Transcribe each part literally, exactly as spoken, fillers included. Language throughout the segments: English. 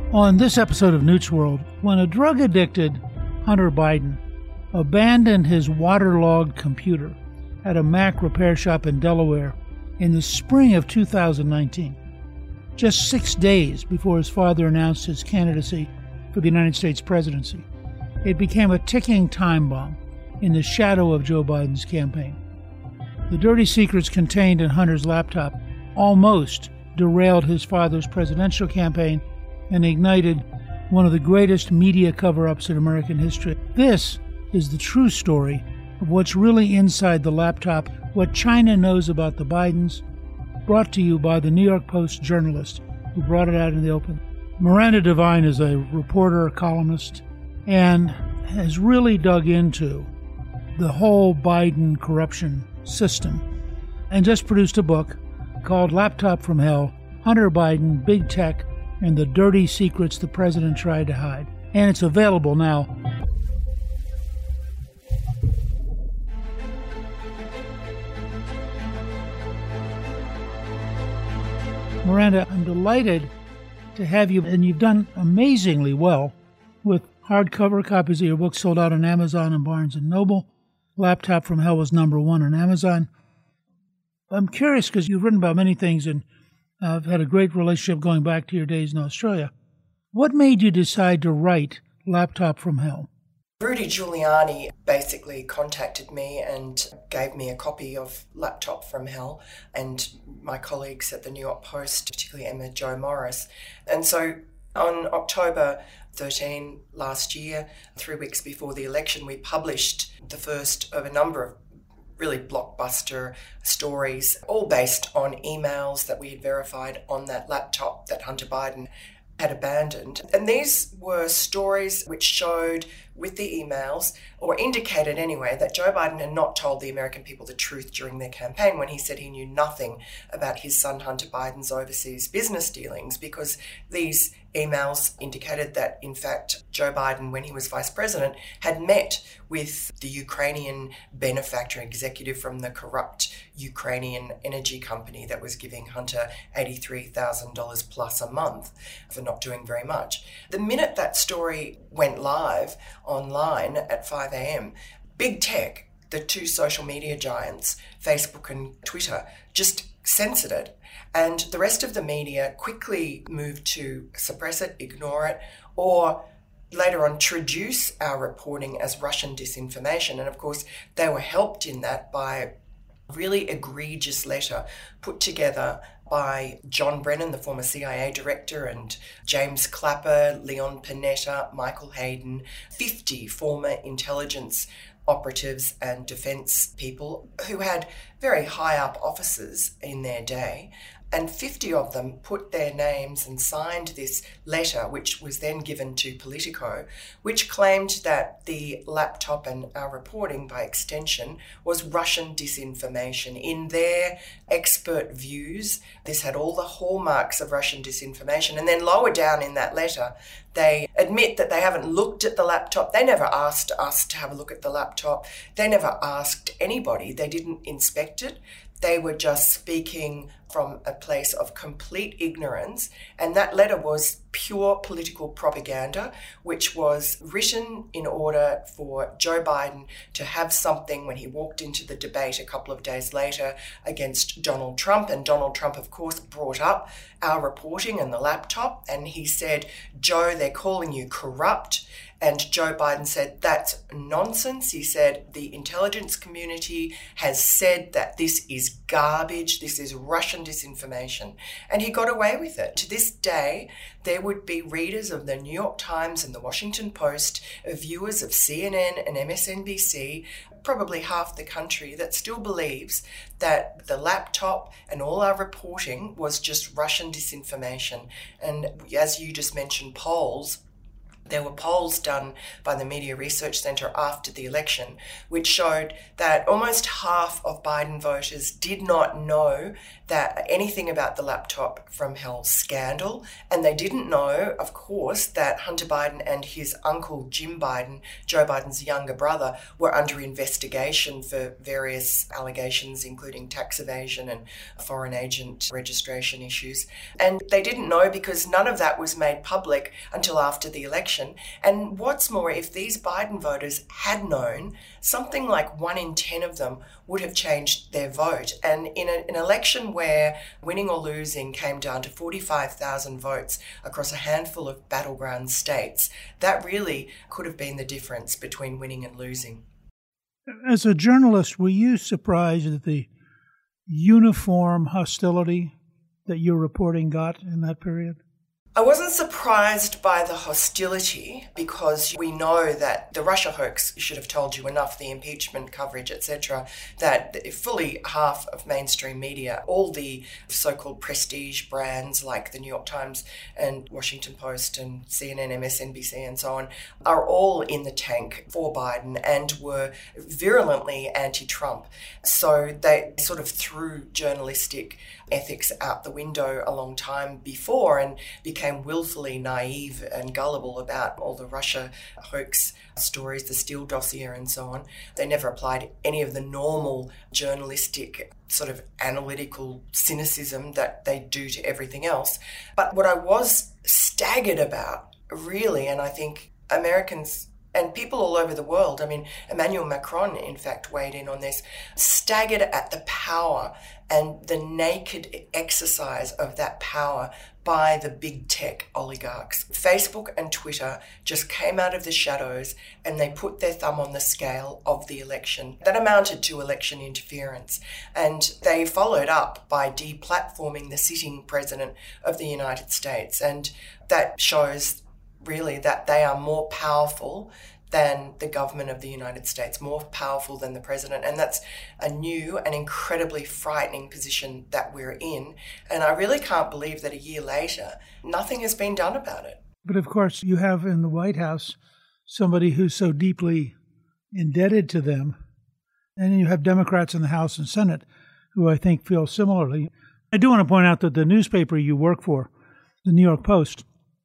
On this episode of Newt's World, when a drug-addicted Hunter Biden abandoned his waterlogged computer at a Mac repair shop in Delaware in the spring of two thousand nineteen, just six days before his father announced his candidacy for the United States presidency, it became a ticking time bomb in the shadow of Joe Biden's campaign. The dirty secrets contained in Hunter's laptop almost derailed his father's presidential campaign and ignited one of the greatest media cover-ups in American history. This is the true story of what's really inside the laptop, what China knows about the Bidens, brought to you by the New York Post journalist who brought it out in the open. Miranda Devine is a reporter, columnist, and has really dug into the whole Biden corruption system and just produced a book called Laptop from Hell, Hunter Biden, Big Tech, and the Dirty Secrets the President Tried to Hide. And it's available now. Miranda, I'm delighted to have you, and you've done amazingly well with hardcover copies of your book sold out on Amazon and Barnes and Noble. Laptop from Hell was number one on Amazon. I'm curious because you've written about many things and I've uh, had a great relationship going back to your days in Australia. What made you decide to write Laptop from Hell? Rudy Giuliani basically contacted me and gave me a copy of Laptop from Hell, and my colleagues at the New York Post, particularly Emma Jo Morris. And so on October thirteenth last year, three weeks before the election, we published the first of a number of really blockbuster stories, all based on emails that we had verified on that laptop that Hunter Biden had abandoned. And these were stories which showed with the emails, or indicated anyway, that Joe Biden had not told the American people the truth during their campaign when he said he knew nothing about his son Hunter Biden's overseas business dealings, because these emails indicated that, in fact, Joe Biden, when he was vice president, had met with the Ukrainian benefactor executive from the corrupt Ukrainian energy company that was giving Hunter eighty-three thousand dollars plus a month for not doing very much. The minute that story went live online at five a.m., Big Tech, the two social media giants, Facebook and Twitter, just censored it. And the rest of the media quickly moved to suppress it, ignore it, or later on traduce our reporting as Russian disinformation. And of course, they were helped in that by a really egregious letter put together by John Brennan, the former C I A director, and James Clapper, Leon Panetta, Michael Hayden, fifty former intelligence operatives and defence people who had very high up offices in their day. And fifty of them put their names and signed this letter, which was then given to Politico, which claimed that the laptop and our reporting, by extension, was Russian disinformation. In their expert views, this had all the hallmarks of Russian disinformation. And then lower down in that letter, they admit that they haven't looked at the laptop. They never asked us to have a look at the laptop. They never asked anybody. They didn't inspect it. They were just speaking from a place of complete ignorance. And that letter was pure political propaganda, which was written in order for Joe Biden to have something when he walked into the debate a couple of days later against Donald Trump. And Donald Trump, of course, brought up our reporting and the laptop. And he said, Joe, they're calling you corrupt. And Joe Biden said, that's nonsense. He said, the intelligence community has said that this is garbage, this is Russian disinformation. And he got away with it. To this day, there would be readers of the New York Times and the Washington Post, viewers of C N N and M S N B C, probably half the country, that still believes that the laptop and all our reporting was just Russian disinformation. And as you just mentioned, polls, There were polls done by the Media Research Centre after the election, which showed that almost half of Biden voters did not know that anything about the laptop from hell scandal. And they didn't know, of course, that Hunter Biden and his uncle Jim Biden, Joe Biden's younger brother, were under investigation for various allegations, including tax evasion and foreign agent registration issues. And they didn't know because none of that was made public until after the election. And what's more, if these Biden voters had known, something like one in ten of them would have changed their vote. And in a, an election where winning or losing came down to forty-five thousand votes across a handful of battleground states, that really could have been the difference between winning and losing. As a journalist, were you surprised at the uniform hostility that your reporting got in that period? I wasn't surprised by the hostility because we know that the Russia hoax should have told you enough, the impeachment coverage, et cetera, that fully half of mainstream media, all the so-called prestige brands like the New York Times and Washington Post and C N N, M S N B C and so on, are all in the tank for Biden and were virulently anti-Trump. So they sort of threw journalistic ethics out the window a long time before and became willfully naive and gullible about all the Russia hoax stories, the Steele dossier and so on. They never applied any of the normal journalistic sort of analytical cynicism that they do to everything else. But what I was staggered about, really, and I think Americans and people all over the world, I mean, Emmanuel Macron, in fact, weighed in on this, staggered at the power and the naked exercise of that power by the big tech oligarchs. Facebook and Twitter just came out of the shadows and they put their thumb on the scale of the election. That amounted to election interference. And they followed up by deplatforming the sitting president of the United States. And that shows really that they are more powerful than the government of the United States, more powerful than the president. And that's a new and incredibly frightening position that we're in. And I really can't believe that a year later, nothing has been done about it. But of course, you have in the White House somebody who's so deeply indebted to them. And you have Democrats in the House and Senate who I think feel similarly. I do want to point out that the newspaper you work for, the New York Post,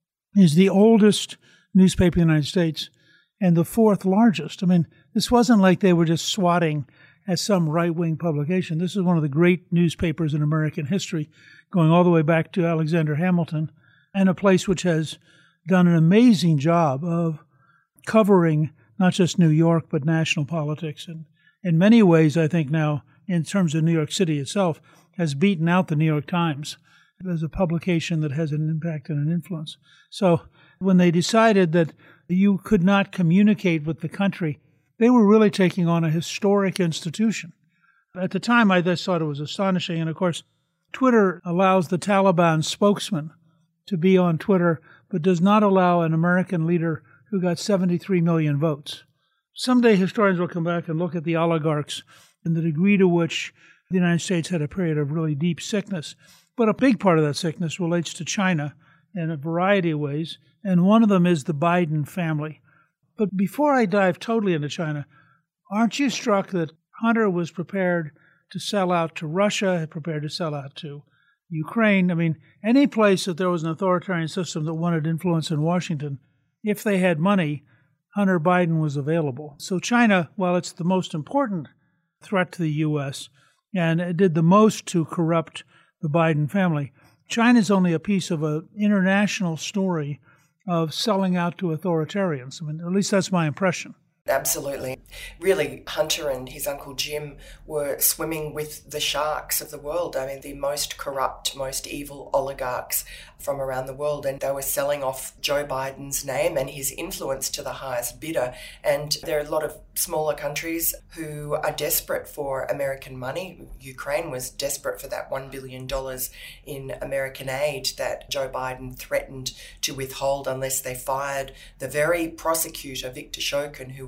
is the oldest newspaper in the United States and the fourth largest. I mean, this wasn't like they were just swatting at some right-wing publication. This is one of the great newspapers in American history, going all the way back to Alexander Hamilton, and a place which has done an amazing job of covering not just New York, but national politics. And in many ways, I think now, in terms of New York City itself, has beaten out the New York Times as a publication that has an impact and an influence. So when they decided that you could not communicate with the country, they were really taking on a historic institution. At the time, I just thought it was astonishing. And of course, Twitter allows the Taliban spokesman to be on Twitter, but does not allow an American leader who got seventy-three million votes. Someday historians will come back and look at the oligarchs and the degree to which the United States had a period of really deep sickness. But a big part of that sickness relates to China in a variety of ways, and one of them is the Biden family. But before I dive totally into China, aren't you struck that Hunter was prepared to sell out to Russia, prepared to sell out to Ukraine? I mean, any place that there was an authoritarian system that wanted influence in Washington, if they had money, Hunter Biden was available. So China, while it's the most important threat to the U S, and it did the most to corrupt the Biden family, China's only a piece of an international story of selling out to authoritarians. I mean, at least that's my impression. Absolutely. Really, Hunter and his uncle Jim were swimming with the sharks of the world. I mean, the most corrupt, most evil oligarchs from around the world. And they were selling off Joe Biden's name and his influence to the highest bidder. And there are a lot of smaller countries who are desperate for American money. Ukraine was desperate for that one billion dollars in American aid that Joe Biden threatened to withhold unless they fired the very prosecutor, Viktor Shokin, who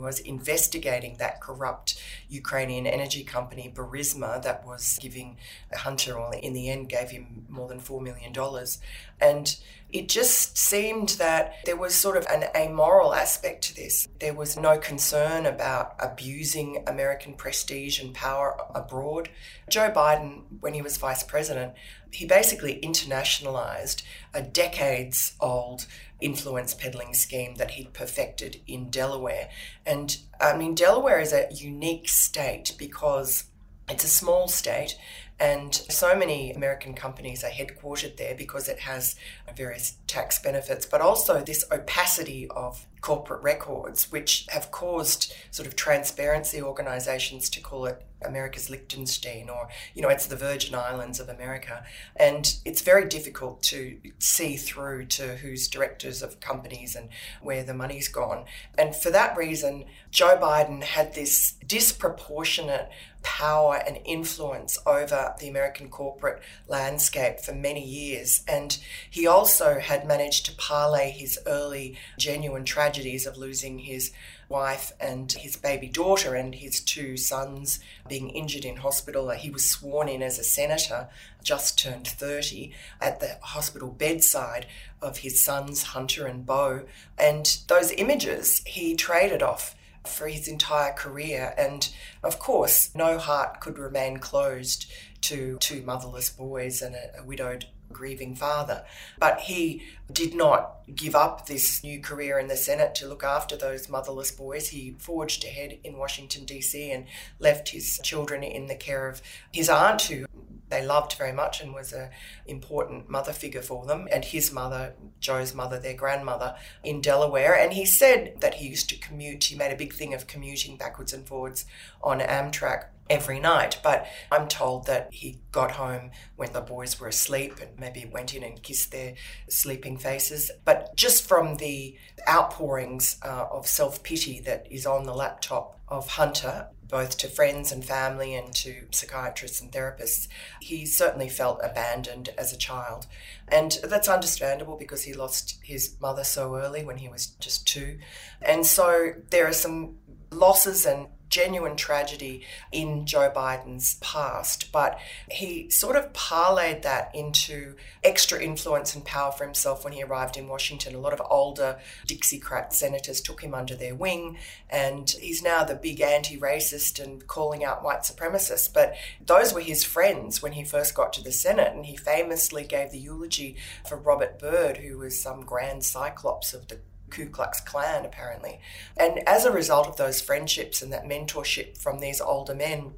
was investigating that corrupt Ukrainian energy company, Burisma, that was giving Hunter, or in the end gave him more than four million dollars. And it just seemed that there was sort of an amoral aspect to this. There was no concern about abusing American prestige and power abroad. Joe Biden, when he was vice president, he basically internationalized a decades-old influence peddling scheme that he'd perfected in Delaware. And I mean, Delaware is a unique state because it's a small state, and so many American companies are headquartered there because it has various tax benefits, but also this opacity of corporate records, which have caused sort of transparency organizations to call it America's Liechtenstein, or, you know, it's the Virgin Islands of America. And it's very difficult to see through to who's directors of companies and where the money's gone. And for that reason, Joe Biden had this disproportionate power and influence over the American corporate landscape for many years. And he also had managed to parlay his early genuine tragedies of losing his wife and his baby daughter and his two sons being injured in hospital. He was sworn in as a senator, just turned thirty, at the hospital bedside of his sons, Hunter and Beau. And those images he traded off for his entire career. And of course, no heart could remain closed to two motherless boys and a, a widowed, grieving father. But he did not give up this new career in the Senate to look after those motherless boys. He forged ahead in Washington, D C, and left his children in the care of his aunt, who they loved very much and was an important mother figure for them, and his mother, Joe's mother, their grandmother, in Delaware. And he said that he used to commute. He made a big thing of commuting backwards and forwards on Amtrak every night. But I'm told that he got home when the boys were asleep and maybe went in and kissed their sleeping faces. But just from the outpourings uh, of self-pity that is on the laptop of Hunter, both to friends and family and to psychiatrists and therapists, he certainly felt abandoned as a child. And that's understandable because he lost his mother so early when he was just two. And so there are some losses and genuine tragedy in Joe Biden's past, but he sort of parlayed that into extra influence and power for himself when he arrived in Washington. A lot of older Dixiecrat senators took him under their wing, and he's now the big anti-racist and calling out white supremacists. But those were his friends when he first got to the Senate, and he famously gave the eulogy for Robert Byrd, who was some grand cyclops of the Ku Klux Klan, apparently. And as a result of those friendships and that mentorship from these older men,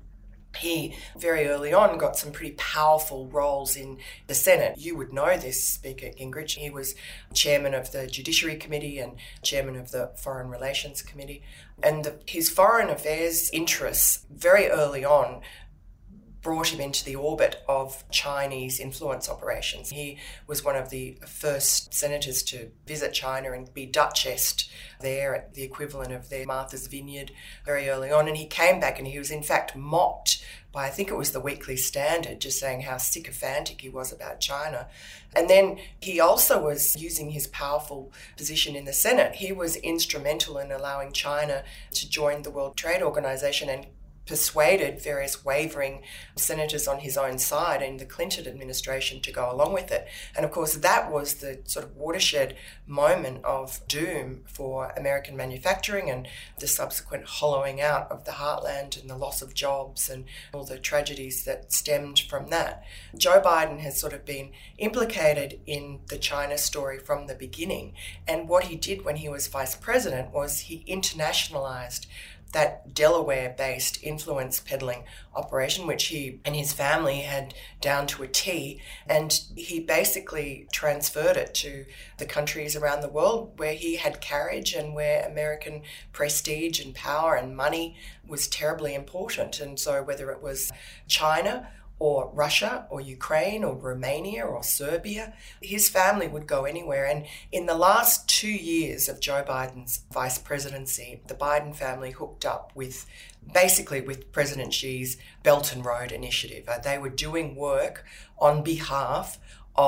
he very early on got some pretty powerful roles in the Senate. You would know this, Speaker Gingrich. He was chairman of the Judiciary Committee and chairman of the Foreign Relations Committee. And the, his foreign affairs interests very early on brought him into the orbit of Chinese influence operations. He was one of the first senators to visit China and be Duchessed there at the equivalent of their Martha's Vineyard very early on. And he came back and he was in fact mocked by, I think it was the Weekly Standard, just saying how sycophantic he was about China. And then he also was using his powerful position in the Senate. He was instrumental in allowing China to join the World Trade Organization and persuaded various wavering senators on his own side in the Clinton administration to go along with it. And of course, that was the sort of watershed moment of doom for American manufacturing and the subsequent hollowing out of the heartland and the loss of jobs and all the tragedies that stemmed from that. Joe Biden has sort of been implicated in the China story from the beginning. And what he did when he was vice president was he internationalized that Delaware-based influence peddling operation, which he and his family had down to a T, and he basically transferred it to the countries around the world where he had carriage and where American prestige and power and money was terribly important. And so whether it was China or Russia or Ukraine or Romania or Serbia, his family would go anywhere. And in the last two years of Joe Biden's vice presidency, the Biden family hooked up with, basically with President Xi's Belt and Road Initiative. Uh, they were doing work on behalf of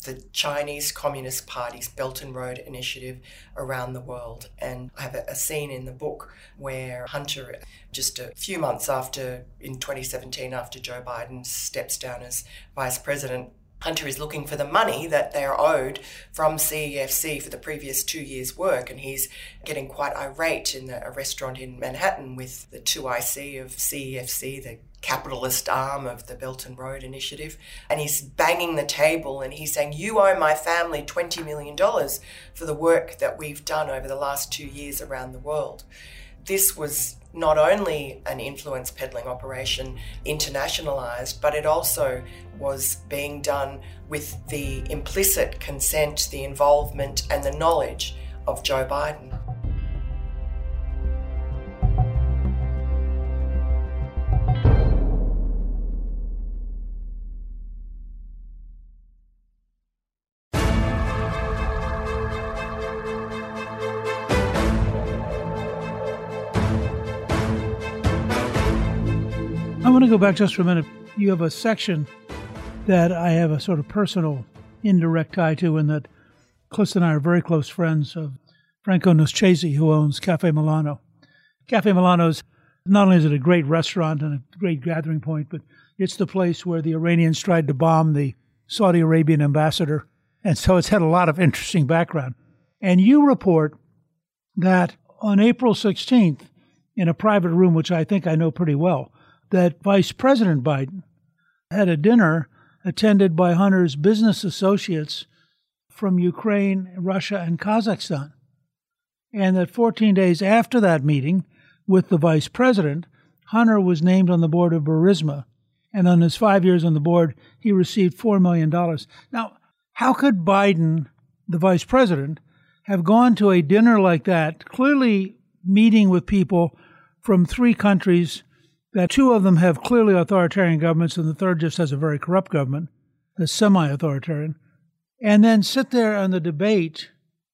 the Chinese Communist Party's Belt and Road Initiative around the world. And I have a, a scene in the book where Hunter, just a few months after, in twenty seventeen, after Joe Biden steps down as vice president, Hunter is looking for the money that they're owed from C E F C for the previous two years' work, and he's getting quite irate in a restaurant in Manhattan with the two I C of C E F C, the capitalist arm of the Belt and Road Initiative, and he's banging the table and he's saying, "You owe my family twenty million dollars for the work that we've done over the last two years around the world." This was not only an influence peddling operation internationalized, but it also was being done with the implicit consent, the involvement, and the knowledge of Joe Biden. I want to go back just for a minute. You have a section that I have a sort of personal, indirect tie to, in that Cliss and I are very close friends of Franco Nuschesi, who owns Cafe Milano. Cafe Milano's, not only is it a great restaurant and a great gathering point, but it's the place where the Iranians tried to bomb the Saudi Arabian ambassador. And so it's had a lot of interesting background. And you report that on April sixteenth, in a private room, which I think I know pretty well, that Vice President Biden had a dinner attended by Hunter's business associates from Ukraine, Russia, and Kazakhstan. And that fourteen days after that meeting with the vice president, Hunter was named on the board of Burisma. And on his five years on the board, he received four million dollars. Now, how could Biden, the vice president, have gone to a dinner like that, clearly meeting with people from three countries that two of them have clearly authoritarian governments and the third just has a very corrupt government, that's semi-authoritarian, and then sit there on the debate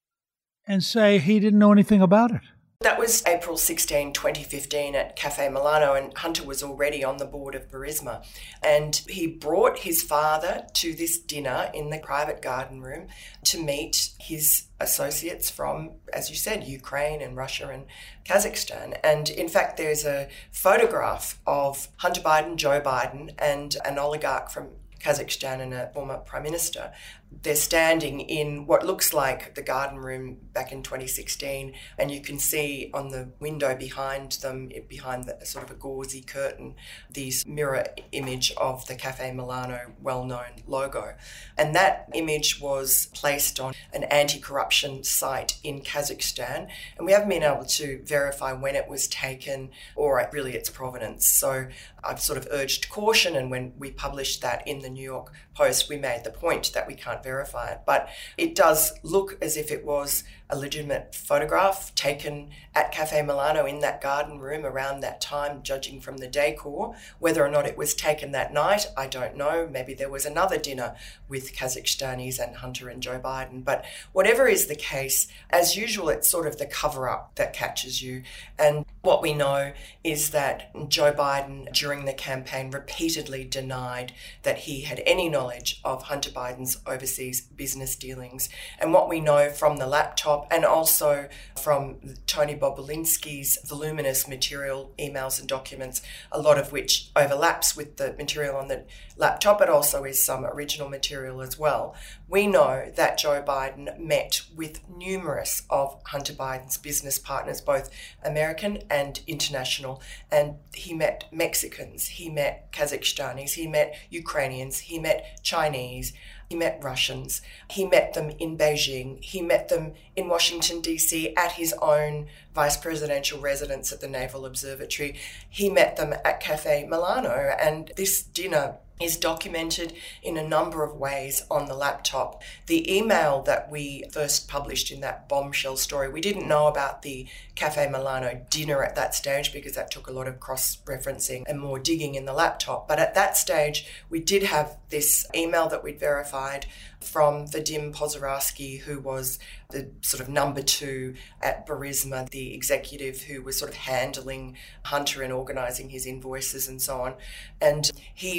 and say he didn't know anything about it? That was April sixteenth, twenty fifteen at Cafe Milano, and Hunter was already on the board of Burisma. And he brought his father to this dinner in the private garden room to meet his associates from, as you said, Ukraine and Russia and Kazakhstan. And in fact, there's a photograph of Hunter Biden, Joe Biden, and an oligarch from Kazakhstan and a former prime minister. They're standing in what looks like the garden room back in twenty sixteen, and you can see on the window behind them, behind the, sort of a gauzy curtain, this mirror image of the Cafe Milano well-known logo. And that image was placed on an anti-corruption site in Kazakhstan, and we haven't been able to verify when it was taken or really its provenance. So I've sort of urged caution, and when we published that in the New York Post, we made the point that we can't verify it. But it does look as if it was a legitimate photograph taken at Cafe Milano in that garden room around that time, judging from the decor. Whether or not it was taken that night, I don't know. Maybe there was another dinner with Kazakhstanis and Hunter and Joe Biden. But whatever is the case, as usual, it's sort of the cover-up that catches you. And what we know is that Joe Biden, during the campaign, repeatedly denied that he had any knowledge of Hunter Biden's overseas business dealings. And what we know from the laptop and also from Tony Bobulinski's voluminous material, emails and documents, a lot of which overlaps with the material on the laptop, but also is some original material as well. We know that Joe Biden met with numerous of Hunter Biden's business partners, both American and international, and he met Mexicans, he met Kazakhstanis, he met Ukrainians, he met Chinese, he met Russians, he met them in Beijing, he met them in Washington, D C at his own vice presidential residence at the Naval Observatory. He met them at Cafe Milano, and this dinner is documented in a number of ways on the laptop. The email that we first published in that bombshell story, we didn't know about the Cafe Milano dinner at that stage because that took a lot of cross-referencing and more digging in the laptop. But at that stage, we did have this email that we'd verified from Vadim Pozorowski, who was the sort of number two at Burisma, the executive who was sort of handling Hunter and organising his invoices and so on. And he wrote an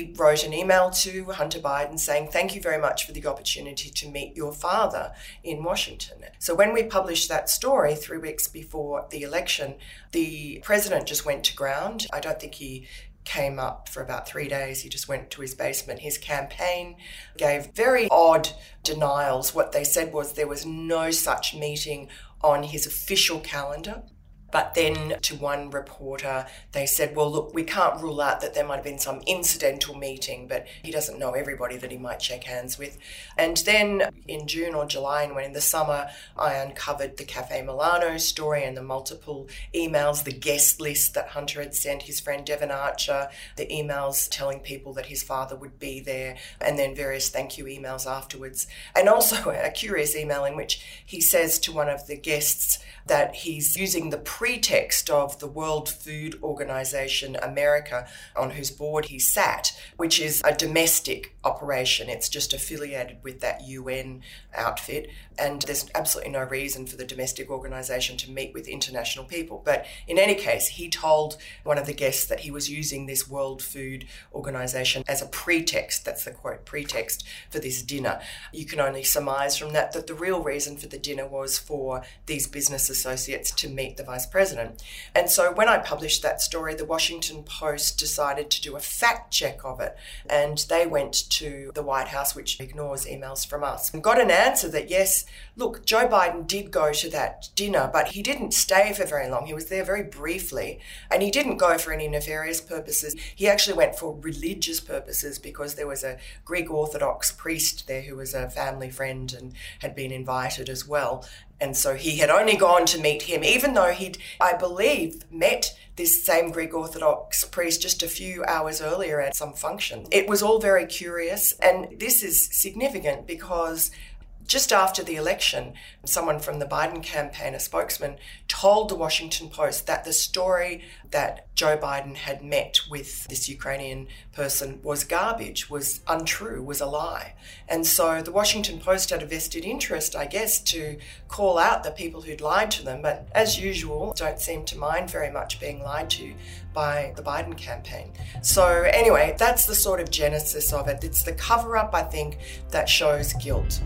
an email to Hunter Biden saying, thank you very much for the opportunity to meet your father in Washington. So when we published that story three weeks before the election, the president just went to ground. I don't think he came up for about three days. He just went to his basement. His campaign gave very odd denials. What they said was there was no such meeting on his official calendar. But then to one reporter, they said, well, look, we can't rule out that there might have been some incidental meeting, but he doesn't know everybody that he might shake hands with. And then in June or July, and when in the summer, I uncovered the Cafe Milano story and the multiple emails, the guest list that Hunter had sent his friend Devon Archer, the emails telling people that his father would be there, and then various thank you emails afterwards. And also a curious email in which he says to one of the guests that he's using the pretext of the World Food Organization America, on whose board he sat, which is a domestic operation. It's just affiliated with that U N outfit, and there's absolutely no reason for the domestic organization to meet with international people. But in any case, he told one of the guests that he was using this World Food Organization as a pretext, that's the quote, pretext for this dinner. You can only surmise from that that the real reason for the dinner was for these business associates to meet the vice president. And so when I published that story, the Washington Post decided to do a fact check of it, and they went to the White House, which ignores emails from us, and got an answer that yes, look, Joe Biden did go to that dinner, but he didn't stay for very long. He was there very briefly, and he didn't go for any nefarious purposes. He actually went for religious purposes because there was a Greek Orthodox priest there who was a family friend and had been invited as well. And so he had only gone to meet him, even though he'd, I believe, met this same Greek Orthodox priest just a few hours earlier at some function. It was all very curious, and this is significant because just after the election, someone from the Biden campaign, a spokesman, told the Washington Post that the story that Joe Biden had met with this Ukrainian person was garbage, was untrue, was a lie. And so the Washington Post had a vested interest, I guess, to call out the people who'd lied to them, but as usual, don't seem to mind very much being lied to by the Biden campaign. So anyway, that's the sort of genesis of it. It's the cover-up, I think, that shows guilt.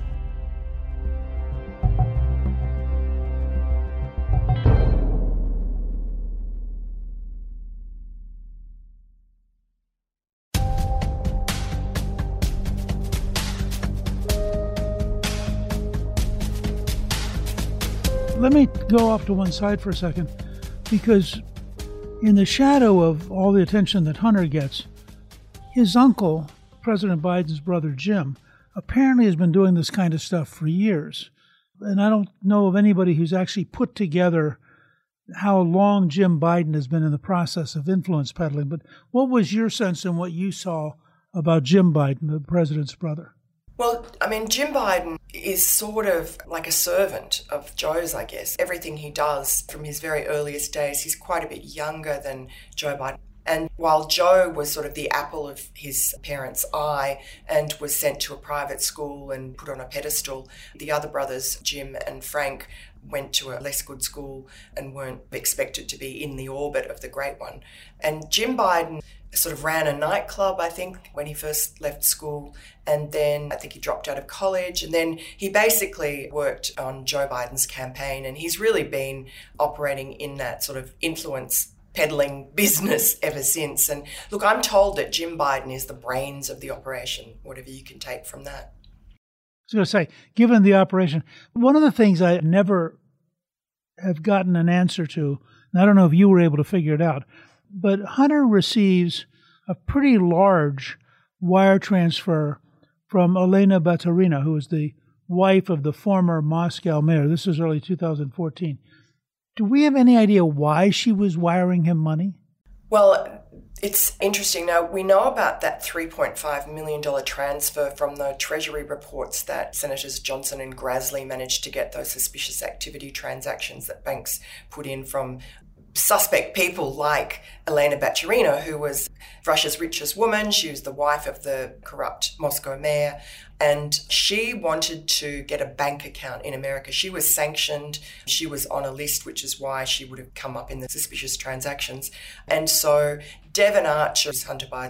Let me go off to one side for a second, because in the shadow of all the attention that Hunter gets, his uncle, President Biden's brother Jim, apparently has been doing this kind of stuff for years. And I don't know of anybody who's actually put together how long Jim Biden has been in the process of influence peddling. But what was your sense and what you saw about Jim Biden, the president's brother? Well, I mean, Jim Biden is sort of like a servant of Joe's, I guess. Everything he does from his very earliest days, he's quite a bit younger than Joe Biden. And while Joe was sort of the apple of his parents' eye and was sent to a private school and put on a pedestal, the other brothers, Jim and Frank, went to a less good school and weren't expected to be in the orbit of the great one. And Jim Biden sort of ran a nightclub, I think, when he first left school. And then I think he dropped out of college. And then he basically worked on Joe Biden's campaign. And he's really been operating in that sort of influence peddling business ever since. And look, I'm told that Jim Biden is the brains of the operation, whatever you can take from that. I was going to say, given the operation, one of the things I never have gotten an answer to, and I don't know if you were able to figure it out, but Hunter receives a pretty large wire transfer from Elena Baturina, who is the wife of the former Moscow mayor. This is early two thousand fourteen. Do we have any idea why she was wiring him money? Well, it's interesting. Now, we know about that three point five million dollars transfer from the Treasury reports that Senators Johnson and Grassley managed to get, those suspicious activity transactions that banks put in from suspect people like Elena Baturina, who was Russia's richest woman. She was the wife of the corrupt Moscow mayor, and she wanted to get a bank account in America. She was sanctioned. She was on a list, which is why she would have come up in the suspicious transactions. And so Devon Archer, Hunter Biden's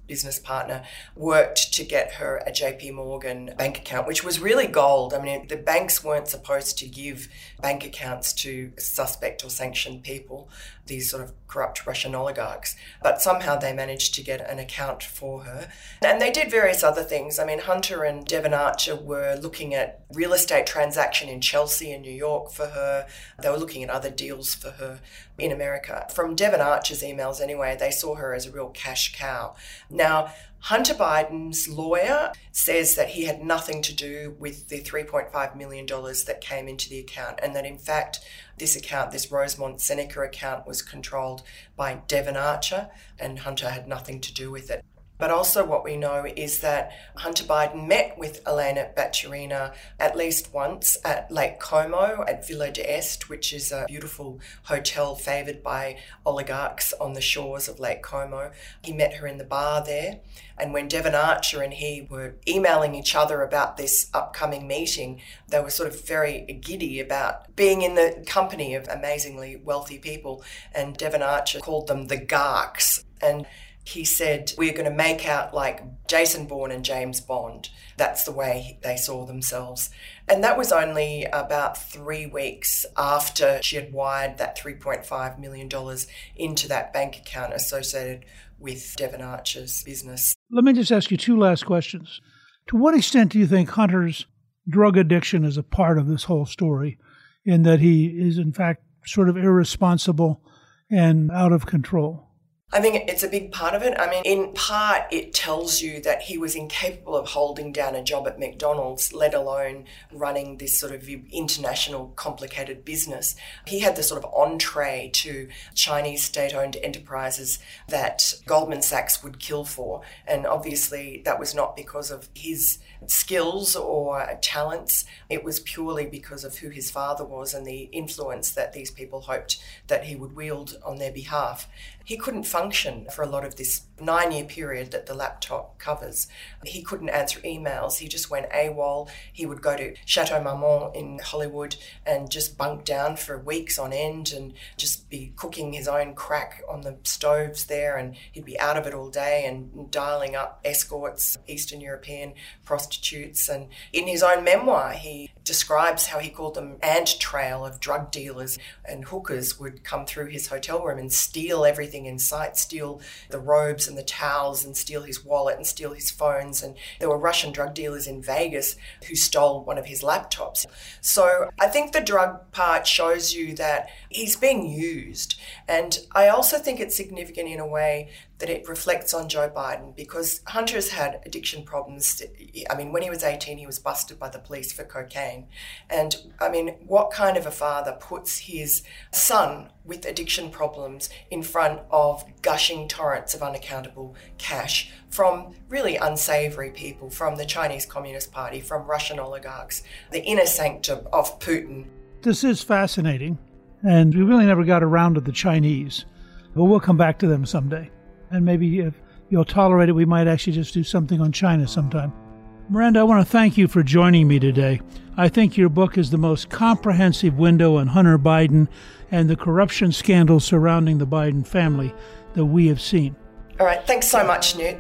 business partner, worked to get her a J P Morgan bank account, which was really gold. I mean, the banks weren't supposed to give bank accounts to suspect or sanctioned people, these sort of corrupt Russian oligarchs. But somehow they managed to get an account for her. And they did various other things. I mean, Hunter and Devon Archer were looking at real estate transaction in Chelsea and New York for her. They were looking at other deals for her in America. From Devon Archer's emails anyway, they saw her as a real cash cow. Now, Hunter Biden's lawyer says that he had nothing to do with the three point five million dollars that came into the account, and that in fact this account, this Rosemont Seneca account, was controlled by Devon Archer and Hunter had nothing to do with it. But also what we know is that Hunter Biden met with Elena Baturina at least once at Lake Como at Villa d'Este, which is a beautiful hotel favoured by oligarchs on the shores of Lake Como. He met her in the bar there. And when Devon Archer and he were emailing each other about this upcoming meeting, they were sort of very giddy about being in the company of amazingly wealthy people. And Devon Archer called them the Garks. And he said, we're going to make out like Jason Bourne and James Bond. That's the way they saw themselves. And that was only about three weeks after she had wired that three point five million dollars into that bank account associated with Devon Archer's business. Let me just ask you two last questions. To what extent do you think Hunter's drug addiction is a part of this whole story, in that he is in fact sort of irresponsible and out of control? I think it's a big part of it. I mean, in part, it tells you that he was incapable of holding down a job at McDonald's, let alone running this sort of international complicated business. He had the sort of entree to Chinese state-owned enterprises that Goldman Sachs would kill for. And obviously, that was not because of his skills or talents. It was purely because of who his father was and the influence that these people hoped that he would wield on their behalf. He couldn't function for a lot of this nine-year period that the laptop covers. He couldn't answer emails. He just went AWOL. He would go to Chateau Marmont in Hollywood and just bunk down for weeks on end and just be cooking his own crack on the stoves there, and he'd be out of it all day and dialing up escorts, Eastern European prostitutes. And in his own memoir, he describes how he called them ant trail of drug dealers, and hookers would come through his hotel room and steal everything in sight, steal the robes and the towels and steal his wallet and steal his phones. And there were Russian drug dealers in Vegas who stole one of his laptops. So I think the drug part shows you that he's being used. And I also think it's significant in a way that it reflects on Joe Biden, because Hunter's had addiction problems. I mean, when he was eighteen, he was busted by the police for cocaine. And I mean, what kind of a father puts his son with addiction problems in front of gushing torrents of unaccountable cash from really unsavory people, from the Chinese Communist Party, from Russian oligarchs, the inner sanctum of Putin? This is fascinating, and we really never got around to the Chinese, but we'll come back to them someday. And maybe if you'll tolerate it, we might actually just do something on China sometime. Miranda, I want to thank you for joining me today. I think your book is the most comprehensive window on Hunter Biden and the corruption scandals surrounding the Biden family that we have seen. All right. Thanks so much, Newt.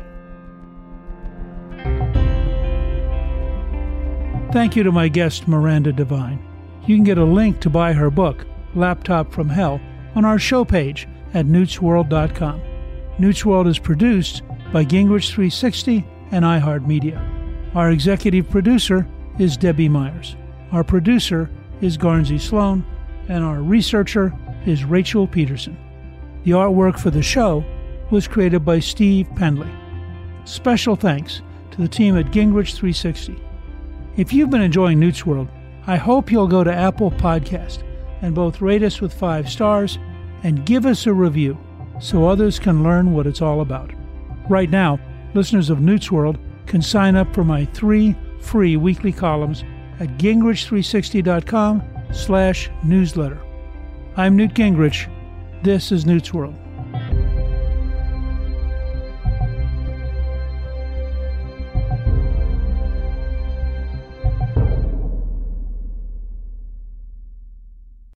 Thank you to my guest, Miranda Devine. You can get a link to buy her book, Laptop from Hell, on our show page at newts world dot com. Newt's World is produced by Gingrich three sixty and iHeartMedia. Our executive producer is Debbie Myers. Our producer is Garnsey Sloan, and our researcher is Rachel Peterson. The artwork for the show was created by Steve Pendley. Special thanks to the team at Gingrich three sixty. If you've been enjoying Newt's World, I hope you'll go to Apple Podcast and both rate us with five stars and give us a review so others can learn what it's all about. Right now, listeners of Newt's World can sign up for my three free weekly columns at gingrich three sixty dot com slash newsletter. I'm Newt Gingrich. This is Newt's World.